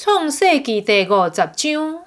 创世纪第50章。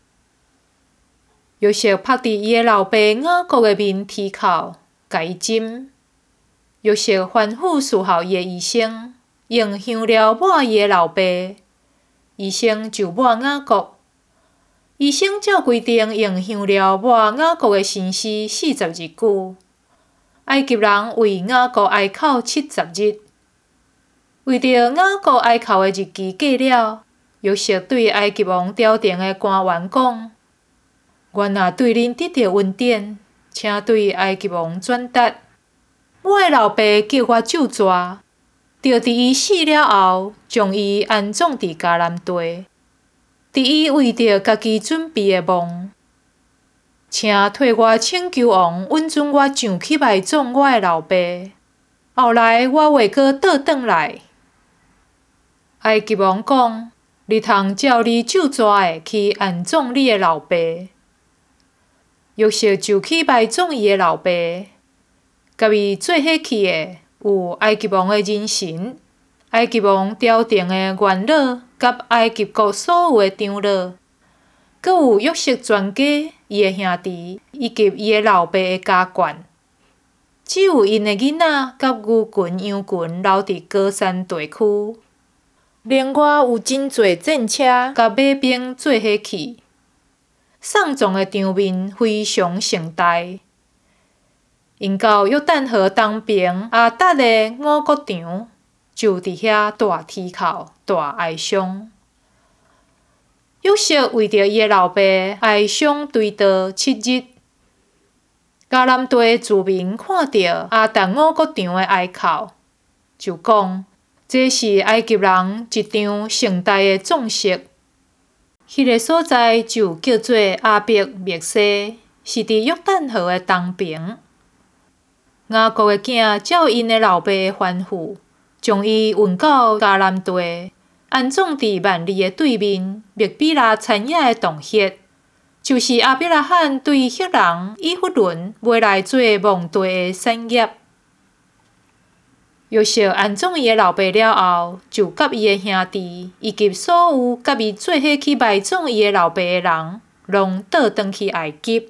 约瑟拍伫伊的老爸雅各的面啼哭，甲伊浸。约瑟反复侍候伊的医生，用香料抹伊的老爸。医生就抹雅各。医生照规定用香料抹雅各的身躯40日久。埃及人为雅各哀哭70日。为着雅各哀哭的日期过了，约瑟对埃及王朝廷的官员讲：“阮若对恁得到恩典，请对埃及王转达，我的老爸叫我咒詛，着伫伊死了后，将伊安葬伫迦南地，伫伊为着家己准备的墓。请替我请求王允准我上去埋葬我的老爸，后来我会阁倒转来。”埃及王讲：“你通照你咒詛的去安葬你的老爸。”约瑟就去埋葬伊的老爸，甲伊做伙去的有埃及王的人臣、埃及王朝廷的元老，甲埃及国所有的长老，阁有约瑟全家、伊的兄弟以及伊的老爸的家眷。只有因的囡仔甲牛群、羊群留伫高山地区。另外有真侪战车甲马兵做伙去。送葬的场面非常盛大。因到约旦河东边阿达的五谷场，就伫遐大啼哭、大哀伤。约瑟为着伊的老爸哀伤追悼7日。迦南地居民看到阿达五谷场的哀哭，就讲：这是埃及人一场盛大的葬式。迄个所在就叫做阿伯密西，是伫约旦河的东边。雅各的囝照因的老爸的吩咐，将伊运到迦南地，安葬伫万里的对面密比拉田野的洞穴，就是亚伯拉罕对赫人以弗伦买来做墓地的产业。约瑟安葬伊的老爸了后，就甲伊的兄弟以及所有甲伊做伙去埋葬伊的老爸的人，拢倒转去埃及。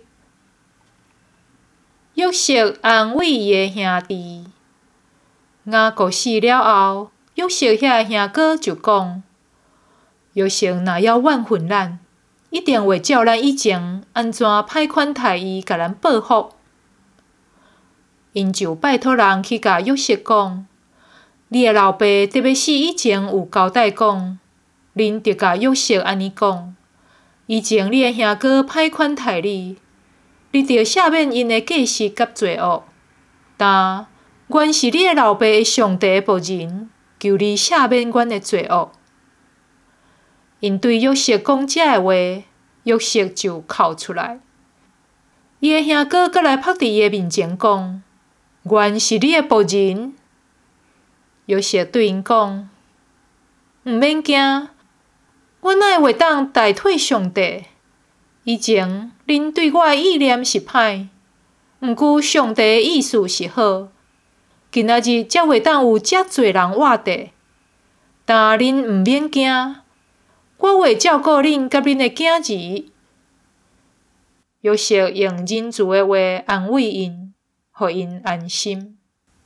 约瑟安慰伊的兄弟。雅各死了后，约瑟遐兄哥就讲：约瑟若要怨恨咱，一定会照咱以前安怎歹款待伊，甲咱报复。因就拜托人去甲约瑟讲：你的老爸伫要死以前有交代讲，恁得甲约瑟安尼讲：以前你的兄哥歹款待你，你着赦免因的过失甲罪恶。但阮是你的老爸的上帝的仆人，求你赦免阮的罪恶。因对约瑟讲这的话，约瑟就哭出来。伊的兄哥阁来拍伫伊的面前讲：阮是你的仆人。约瑟对因讲：毋免惊，我哪会当代替上帝？以前恁对我的意念是歹，毋过上帝的意思是好。今仔日才会当有遮侪人活着，但恁毋免惊，我会照顾恁甲恁的囝儿。约瑟用仁慈的话安慰因，互因安心。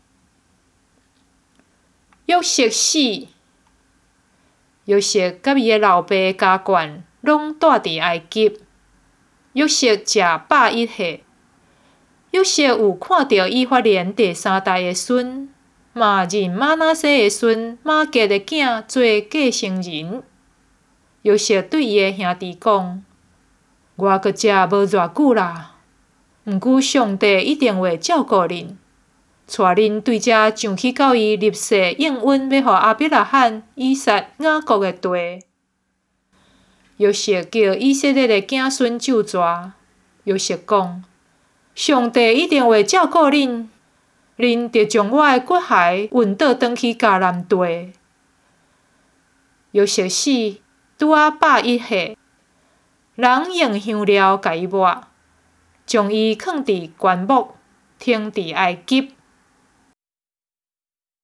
约瑟死，约瑟甲伊的老爸的家眷拢住伫埃及。约瑟食101岁。约瑟有看到以法莲第3代的孙，嘛认玛拿西的孙马吉的囝做继承人。约瑟对伊的兄弟讲：我阁食无偌久啦，毋过上帝一定会照顾恁。带恁对遮上去到伊立誓应允要互亚伯拉罕、以撒、雅各的地。约瑟叫以色列的子孙咒詛。约瑟讲：上帝一定会照顾恁，恁得将我的骨骸运倒转去迦南地。约瑟死，拄仔101岁，人用香料甲伊抹，将伊放伫棺木，停伫埃及。